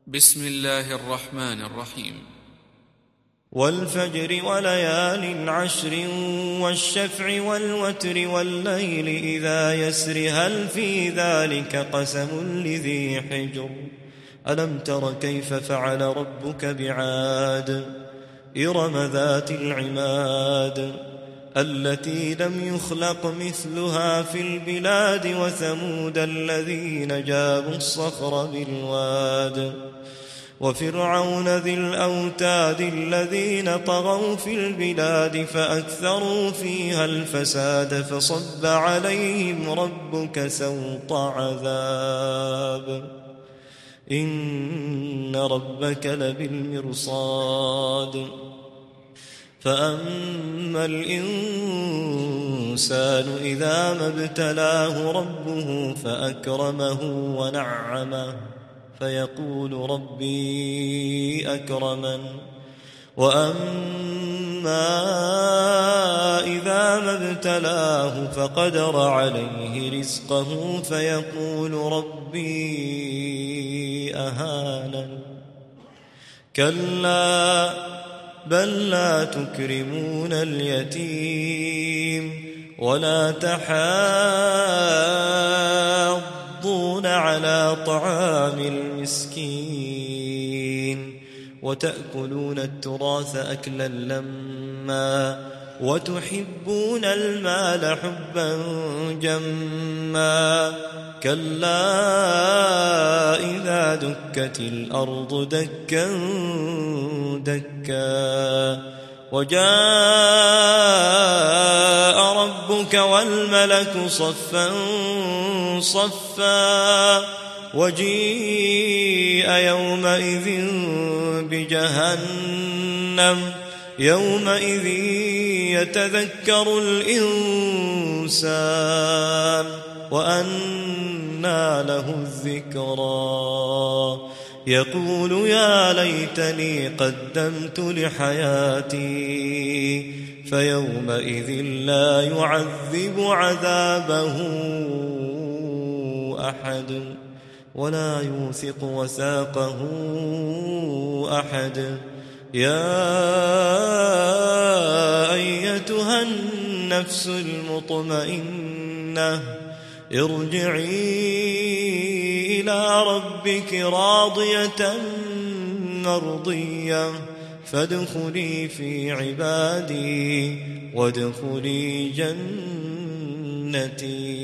بسم الله الرحمن الرحيم. والفجر وليال عشر والشفع والوتر والليل إذا يسر هل في ذلك قسم لذي حجر ألم تر كيف فعل ربك بعاد إرم ذات العماد التي لم يخلق مثلها في البلاد وثمود الذين جابوا الصخر بالواد وفرعون ذي الأوتاد الذين طغوا في البلاد فأكثروا فيها الفساد فصب عليهم ربك سوط عذاب إن ربك لبالمرصاد فأما الإنسان إذا ما ابتلاه ربه فأكرمه ونعمه فيقول ربي أكرمن وأما إذا ما ابتلاه فقدر عليه رزقه فيقول ربي أهانن كلا بل لا تكرمون اليتيم ولا تحاضون على طعام المسكين وتأكلون التراث أكلا لما وتحبون المال حبا جما كلا إذا دكت الأرض دكا دكا وجاء ربك والملك صفا صفا وجيء يومئذ بجهنم يومئذ يتذكر الإنسان وأنى له الذكرى يقول يا ليتني قدمت لحياتي فيومئذ لا يعذب عذابه أحد ولا يوثق وثاقه أحد يا أيتها النفس المطمئنة ارجعي إلى ربك راضية مرضية فادخلي في عبادي وادخلي جنتي.